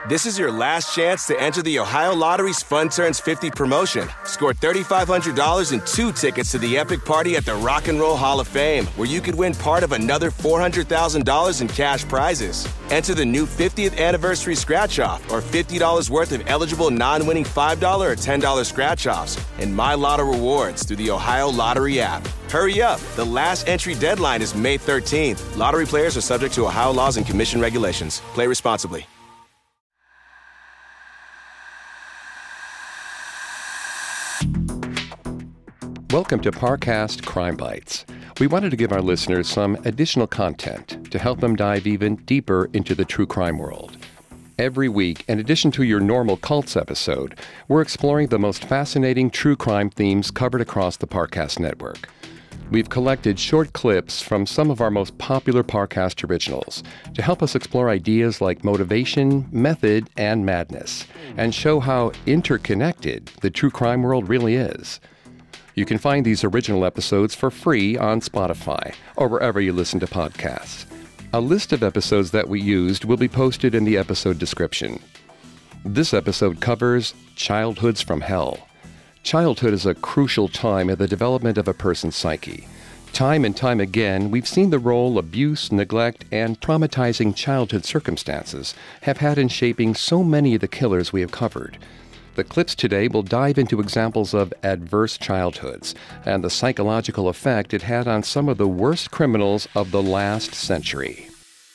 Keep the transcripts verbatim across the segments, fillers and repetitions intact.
This is your last chance to enter the Ohio Lottery's Fun Turns fifty promotion. Score three thousand five hundred dollars and two tickets to the epic party at the Rock and Roll Hall of Fame, where you could win part of another four hundred thousand dollars in cash prizes. Enter the new fiftieth anniversary scratch-off or fifty dollars worth of eligible non-winning five dollars or ten dollars scratch-offs and My Lotto rewards through the Ohio Lottery app. Hurry up. The last entry deadline is May thirteenth. Lottery players are subject to Ohio laws and commission regulations. Play responsibly. Welcome to Parcast Crime Bites. We wanted to give our listeners some additional content to help them dive even deeper into the true crime world. Every week, in addition to your normal Cults episode, we're exploring the most fascinating true crime themes covered across the Parcast network. We've collected short clips from some of our most popular Parcast originals to help us explore ideas like motivation, method, and madness, and show how interconnected the true crime world really is. You can find these original episodes for free on Spotify or wherever you listen to podcasts. A list of episodes that we used will be posted in the episode description. This episode covers childhoods from hell. Childhood is a crucial time in the development of a person's psyche. Time and time again, we've seen the role abuse, neglect, and traumatizing childhood circumstances have had in shaping so many of the killers we have covered. The clips today will dive into examples of adverse childhoods and the psychological effect it had on some of the worst criminals of the last century.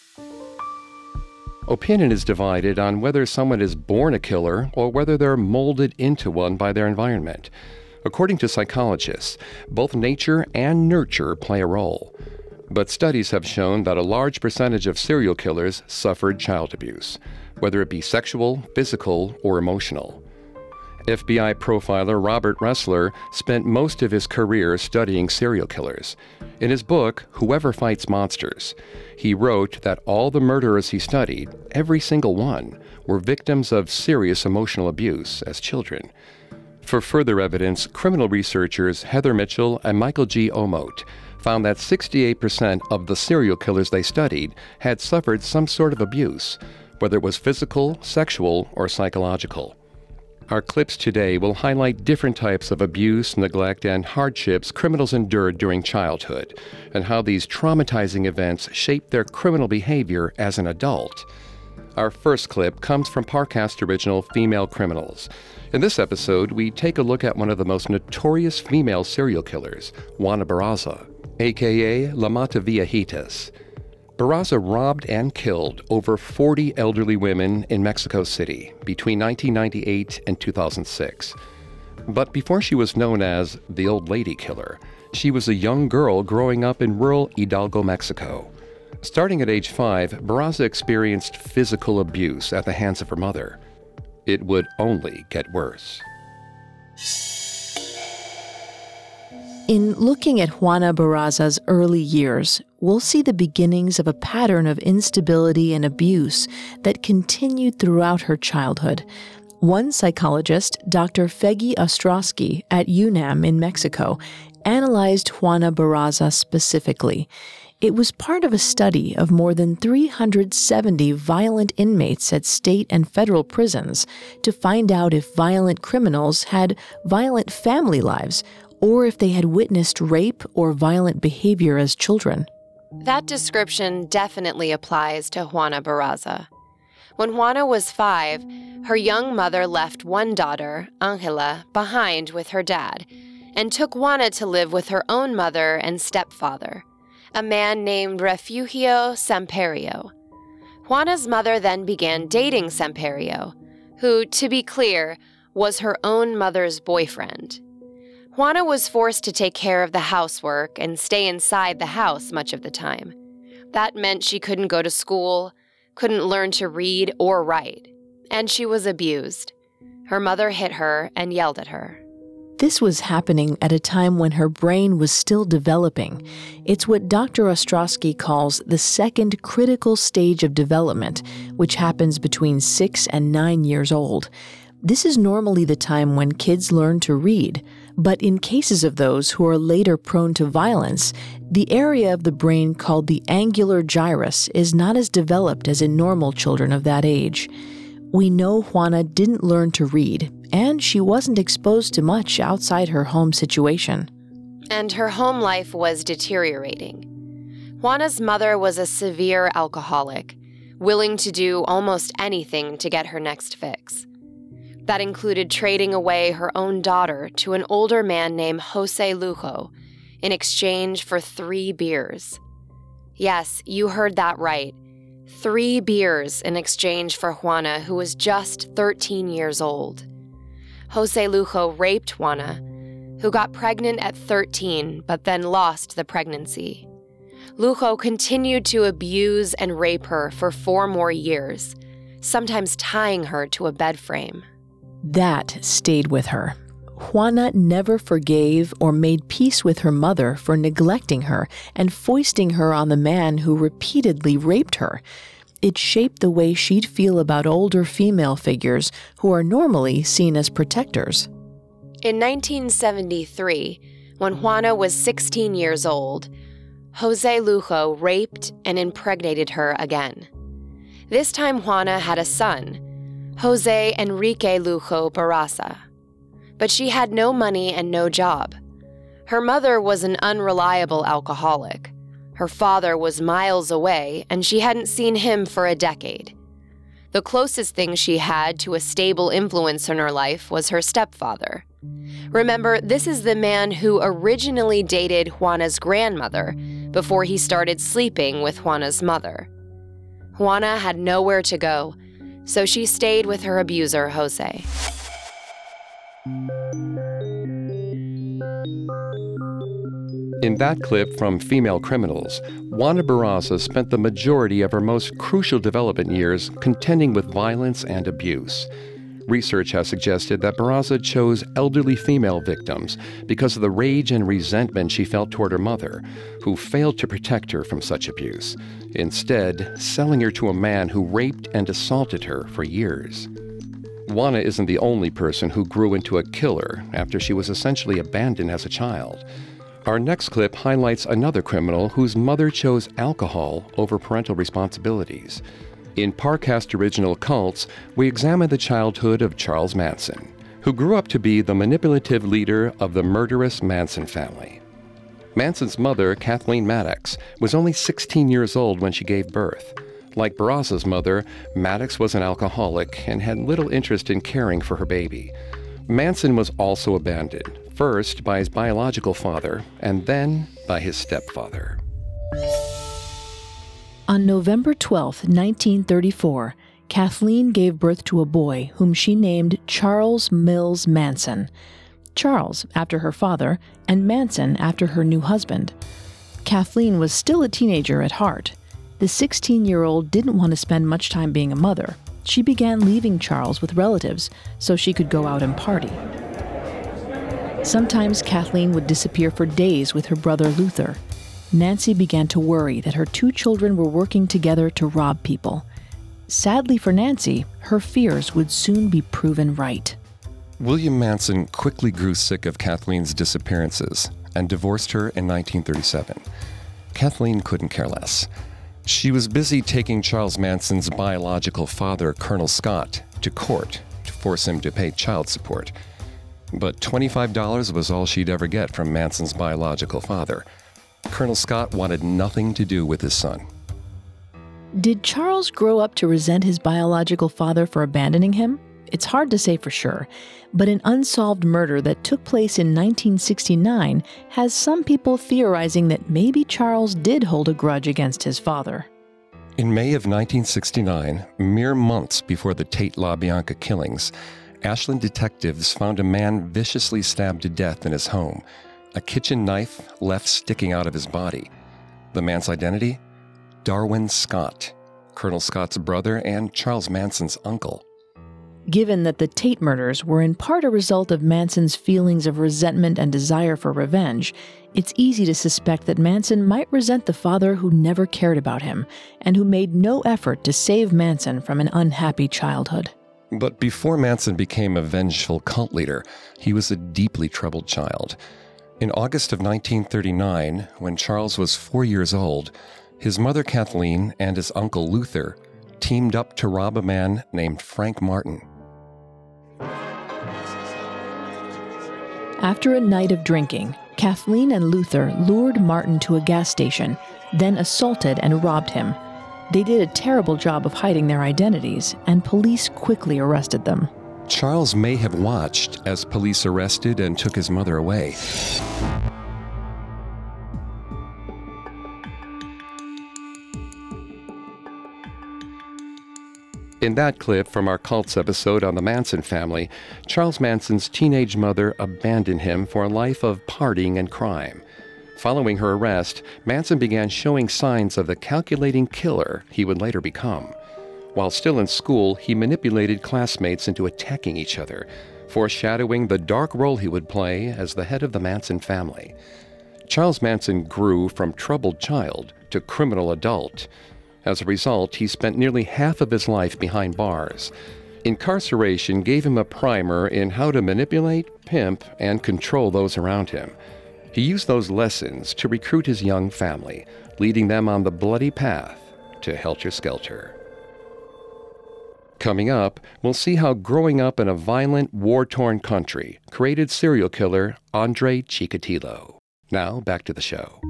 Opinion is divided on whether someone is born a killer or whether they're molded into one by their environment. According to psychologists, both nature and nurture play a role. But studies have shown that a large percentage of serial killers suffered child abuse, whether it be sexual, physical, or emotional. F B I profiler Robert Ressler spent most of his career studying serial killers. In his book, Whoever Fights Monsters, he wrote that all the murderers he studied, every single one, were victims of serious emotional abuse as children. For further evidence, criminal researchers Heather Mitchell and Michael G. Omote found that sixty-eight percent of the serial killers they studied had suffered some sort of abuse, whether it was physical, sexual, or psychological. Our clips today will highlight different types of abuse, neglect, and hardships criminals endured during childhood, and how these traumatizing events shape their criminal behavior as an adult. Our first clip comes from Parcast original Female Criminals. In this episode, we take a look at one of the most notorious female serial killers, Juana Barraza, aka La Mata Viejitas. Barraza robbed and killed over forty elderly women in Mexico City between nineteen ninety-eight and two thousand six. But before she was known as the Old Lady Killer, she was a young girl growing up in rural Hidalgo, Mexico. Starting at age five, Barraza experienced physical abuse at the hands of her mother. It would only get worse. In looking at Juana Barraza's early years, we'll see the beginnings of a pattern of instability and abuse that continued throughout her childhood. One psychologist, Doctor Feggy Ostrowski at U N A M in Mexico, analyzed Juana Barraza specifically. It was part of a study of more than three hundred seventy violent inmates at state and federal prisons to find out if violent criminals had violent family lives or if they had witnessed rape or violent behavior as children. That description definitely applies to Juana Barraza. When Juana was five, her young mother left one daughter, Angela, behind with her dad, and took Juana to live with her own mother and stepfather, a man named Refugio Samperio. Juana's mother then began dating Samperio, who, to be clear, was her own mother's boyfriend. Juana was forced to take care of the housework and stay inside the house much of the time. That meant she couldn't go to school, couldn't learn to read or write, and she was abused. Her mother hit her and yelled at her. This was happening at a time when her brain was still developing. It's what Doctor Ostrowski calls the second critical stage of development, which happens between six and nine years old. This is normally the time when kids learn to read, but in cases of those who are later prone to violence, the area of the brain called the angular gyrus is not as developed as in normal children of that age. We know Juana didn't learn to read, and she wasn't exposed to much outside her home situation. And her home life was deteriorating. Juana's mother was a severe alcoholic, willing to do almost anything to get her next fix. That included trading away her own daughter to an older man named Jose Lujo in exchange for three beers. Yes, you heard that right. Three beers in exchange for Juana, who was just thirteen years old. Jose Lujo raped Juana, who got pregnant at thirteen but then lost the pregnancy. Lujo continued to abuse and rape her for four more years, sometimes tying her to a bed frame. That stayed with her. Juana never forgave or made peace with her mother for neglecting her and foisting her on the man who repeatedly raped her. It shaped the way she'd feel about older female figures who are normally seen as protectors. In nineteen seventy-three, when Juana was sixteen years old, Jose Lujo raped and impregnated her again. This time Juana had a son, Jose Enrique Lujo Barraza. But she had no money and no job. Her mother was an unreliable alcoholic. Her father was miles away, and she hadn't seen him for a decade. The closest thing she had to a stable influence in her life was her stepfather. Remember, this is the man who originally dated Juana's grandmother before he started sleeping with Juana's mother. Juana had nowhere to go, so she stayed with her abuser, Jose. In that clip from Female Criminals, Juana Barraza spent the majority of her most crucial development years contending with violence and abuse. Research has suggested that Barraza chose elderly female victims because of the rage and resentment she felt toward her mother, who failed to protect her from such abuse, instead selling her to a man who raped and assaulted her for years. Juana isn't the only person who grew into a killer after she was essentially abandoned as a child. Our next clip highlights another criminal whose mother chose alcohol over parental responsibilities. In Parcast Original Cults, we examine the childhood of Charles Manson, who grew up to be the manipulative leader of the murderous Manson family. Manson's mother, Kathleen Maddox, was only sixteen years old when she gave birth. Like Barraza's mother, Maddox was an alcoholic and had little interest in caring for her baby. Manson was also abandoned, first by his biological father and then by his stepfather. On November twelfth, nineteen thirty-four, Kathleen gave birth to a boy whom she named Charles Mills Manson. Charles, after her father, and Manson after her new husband. Kathleen was still a teenager at heart. The sixteen-year-old didn't want to spend much time being a mother. She began leaving Charles with relatives so she could go out and party. Sometimes Kathleen would disappear for days with her brother Luther. Nancy began to worry that her two children were working together to rob people. Sadly for Nancy, her fears would soon be proven right. William Manson quickly grew sick of Kathleen's disappearances and divorced her in nineteen thirty-seven. Kathleen couldn't care less. She was busy taking Charles Manson's biological father, Colonel Scott, to court to force him to pay child support. But twenty-five dollars was all she'd ever get from Manson's biological father. Colonel Scott wanted nothing to do with his son. Did Charles grow up to resent his biological father for abandoning him? It's hard to say for sure, but an unsolved murder that took place in nineteen sixty-nine has some people theorizing that maybe Charles did hold a grudge against his father. In May of nineteen sixty-nine, mere months before the Tate LaBianca killings, Ashland detectives found a man viciously stabbed to death in his home, a kitchen knife left sticking out of his body. The man's identity? Darwin Scott, Colonel Scott's brother and Charles Manson's uncle. Given that the Tate murders were in part a result of Manson's feelings of resentment and desire for revenge, it's easy to suspect that Manson might resent the father who never cared about him and who made no effort to save Manson from an unhappy childhood. But before Manson became a vengeful cult leader, he was a deeply troubled child. In August of nineteen thirty-nine, when Charles was four years old, his mother Kathleen and his uncle Luther teamed up to rob a man named Frank Martin. After a night of drinking, Kathleen and Luther lured Martin to a gas station, then assaulted and robbed him. They did a terrible job of hiding their identities, and police quickly arrested them. Charles may have watched as police arrested and took his mother away. In that clip from our Cults episode on the Manson family, Charles Manson's teenage mother abandoned him for a life of partying and crime. Following her arrest, Manson began showing signs of the calculating killer he would later become. While still in school, he manipulated classmates into attacking each other, foreshadowing the dark role he would play as the head of the Manson family. Charles Manson grew from troubled child to criminal adult. As a result, he spent nearly half of his life behind bars. Incarceration gave him a primer in how to manipulate, pimp, and control those around him. He used those lessons to recruit his young family, leading them on the bloody path to Helter Skelter. Coming up, we'll see how growing up in a violent, war-torn country created serial killer Andre Chikatilo. Now, back to the show.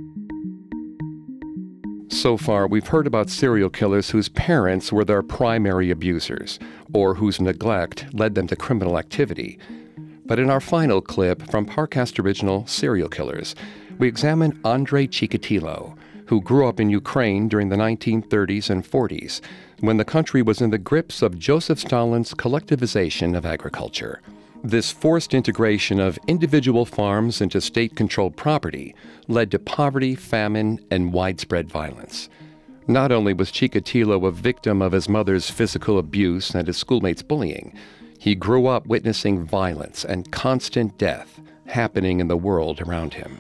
So far, we've heard about serial killers whose parents were their primary abusers, or whose neglect led them to criminal activity. But in our final clip from Parcast Original Serial Killers, we examine Andre Chikatilo, who grew up in Ukraine during the nineteen thirties and forties, when the country was in the grips of Joseph Stalin's collectivization of agriculture. This forced integration of individual farms into state-controlled property led to poverty, famine, and widespread violence. Not only was Chikatilo a victim of his mother's physical abuse and his schoolmates' bullying, he grew up witnessing violence and constant death happening in the world around him.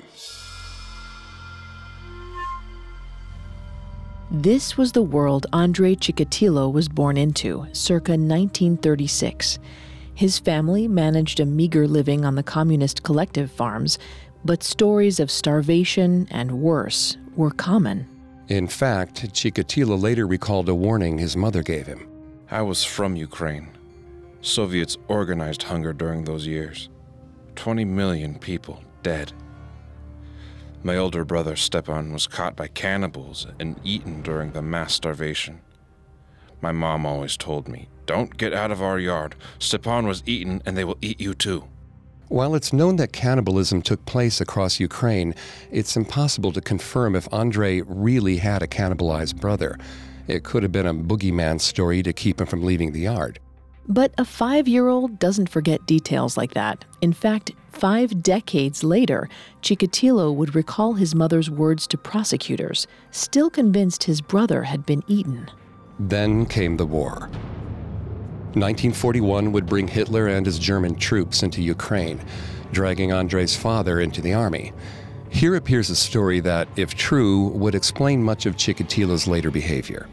This was the world Andre Chikatilo was born into, circa nineteen thirty-six. His family managed a meager living on the communist collective farms, but stories of starvation and worse were common. In fact, Chikatilo later recalled a warning his mother gave him. I was from Ukraine. Soviets organized hunger during those years. twenty million people dead. My older brother Stepan was caught by cannibals and eaten during the mass starvation. My mom always told me, don't get out of our yard. Stepan was eaten and they will eat you too. While it's known that cannibalism took place across Ukraine, it's impossible to confirm if Andre really had a cannibalized brother. It could have been a boogeyman story to keep him from leaving the yard. But a five-year-old doesn't forget details like that. In fact, five decades later, Chikatilo would recall his mother's words to prosecutors, still convinced his brother had been eaten. Then came the war. nineteen forty-one would bring Hitler and his German troops into Ukraine, dragging Andre's father into the army. Here appears a story that, if true, would explain much of Chikatilo's later behavior.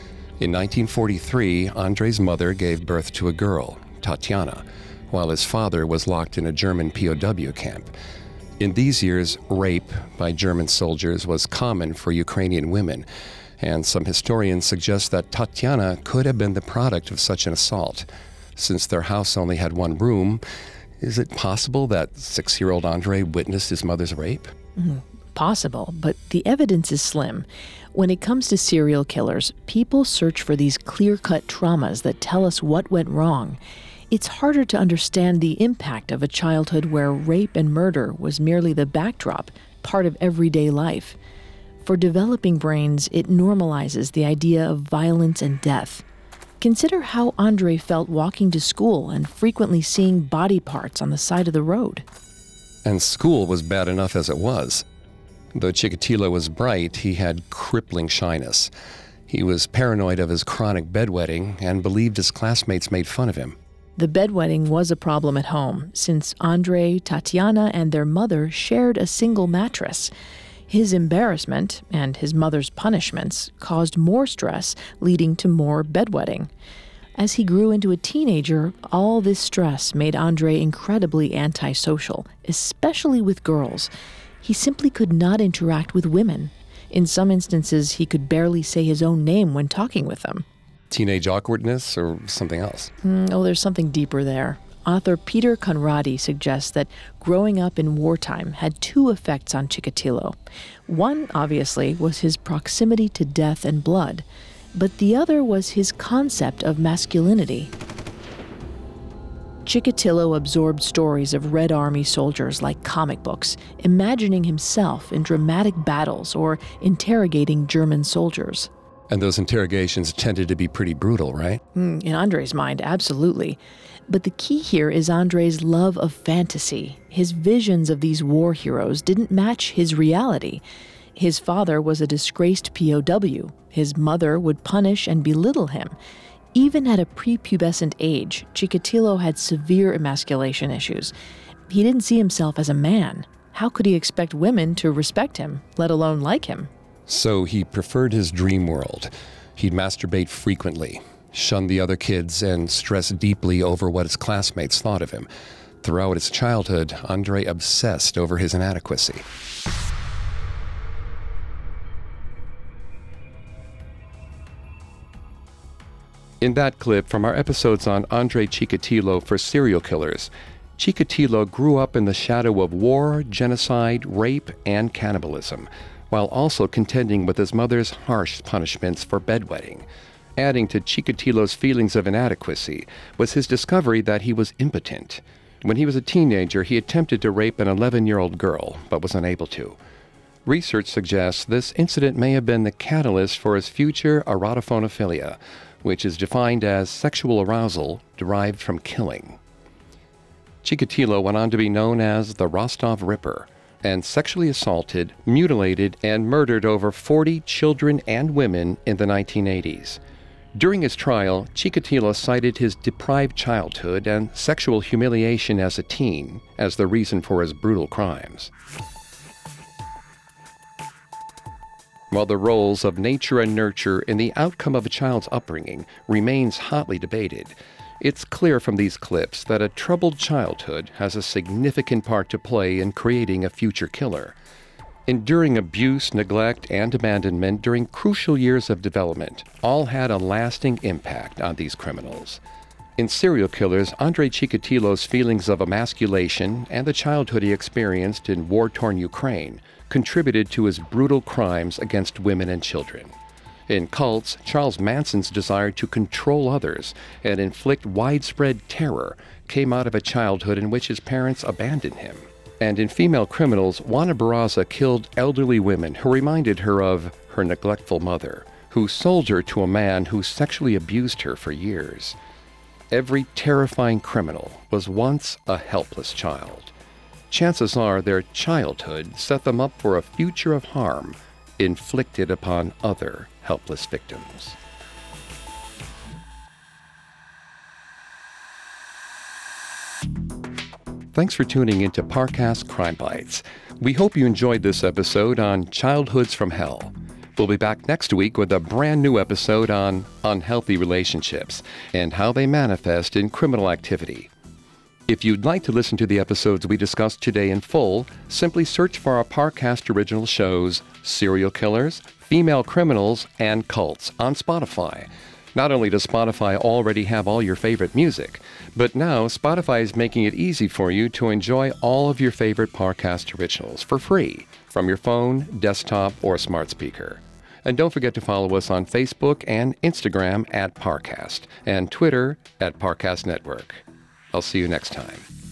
In nineteen forty-three, Andre's mother gave birth to a girl, Tatiana, while his father was locked in a German P O W camp. In these years, rape by German soldiers was common for Ukrainian women, and some historians suggest that Tatiana could have been the product of such an assault. Since their house only had one room, is it possible that six-year-old Andre witnessed his mother's rape? Mm, possible, but the evidence is slim. When it comes to serial killers, people search for these clear-cut traumas that tell us what went wrong. It's harder to understand the impact of a childhood where rape and murder was merely the backdrop, part of everyday life. For developing brains, it normalizes the idea of violence and death. Consider how Andre felt walking to school and frequently seeing body parts on the side of the road. And school was bad enough as it was. Though Chikatilo was bright, he had crippling shyness. He was paranoid of his chronic bedwetting and believed his classmates made fun of him. The bedwetting was a problem at home, since Andre, Tatiana, and their mother shared a single mattress. His embarrassment and his mother's punishments caused more stress, leading to more bedwetting. As he grew into a teenager, all this stress made Andre incredibly antisocial, especially with girls. He simply could not interact with women. In some instances, he could barely say his own name when talking with them. Teenage awkwardness or something else? Mm, oh, there's something deeper there. Author Peter Conradi suggests that growing up in wartime had two effects on Chikatilo. One, obviously, was his proximity to death and blood, but the other was his concept of masculinity. Chikatilo absorbed stories of Red Army soldiers like comic books, imagining himself in dramatic battles or interrogating German soldiers. And those interrogations tended to be pretty brutal, right? Mm, in Andrei's mind, absolutely. But the key here is Andrei's love of fantasy. His visions of these war heroes didn't match his reality. His father was a disgraced P O W. His mother would punish and belittle him. Even at a prepubescent age, Chikatilo had severe emasculation issues. He didn't see himself as a man. How could he expect women to respect him, let alone like him? So he preferred his dream world. He'd masturbate frequently, shun the other kids, and stress deeply over what his classmates thought of him. Throughout his childhood, Andrei obsessed over his inadequacy. In that clip from our episodes on Andrei Chikatilo for serial killers, Chikatilo grew up in the shadow of war, genocide, rape, and cannibalism, while also contending with his mother's harsh punishments for bedwetting. Adding to Chikatilo's feelings of inadequacy was his discovery that he was impotent. When he was a teenager, he attempted to rape an eleven-year-old girl, but was unable to. Research suggests this incident may have been the catalyst for his future erotophonophilia, which is defined as sexual arousal derived from killing. Chikatilo went on to be known as the Rostov Ripper, and sexually assaulted, mutilated, and murdered over forty children and women in the nineteen eighties. During his trial, Chikatilo cited his deprived childhood and sexual humiliation as a teen as the reason for his brutal crimes. While the roles of nature and nurture in the outcome of a child's upbringing remains hotly debated, it's clear from these clips that a troubled childhood has a significant part to play in creating a future killer. Enduring abuse, neglect, and abandonment during crucial years of development all had a lasting impact on these criminals. In Serial Killers, Andrei Chikatilo's feelings of emasculation and the childhood he experienced in war-torn Ukraine contributed to his brutal crimes against women and children. In Cults, Charles Manson's desire to control others and inflict widespread terror came out of a childhood in which his parents abandoned him. And in Female Criminals, Juana Barraza killed elderly women who reminded her of her neglectful mother, who sold her to a man who sexually abused her for years. Every terrifying criminal was once a helpless child. Chances are their childhood set them up for a future of harm inflicted upon other helpless victims. Thanks for tuning into Parcast Crime Bites. We hope you enjoyed this episode on Childhoods from Hell. We'll be back next week with a brand new episode on unhealthy relationships and how they manifest in criminal activity. If you'd like to listen to the episodes we discussed today in full, simply search for our Parcast original shows, Serial Killers, Female Criminals, and Cults on Spotify. Not only does Spotify already have all your favorite music, but now Spotify is making it easy for you to enjoy all of your favorite Parcast originals for free from your phone, desktop, or smart speaker. And don't forget to follow us on Facebook and Instagram at Parcast and Twitter at Parcast Network. I'll see you next time.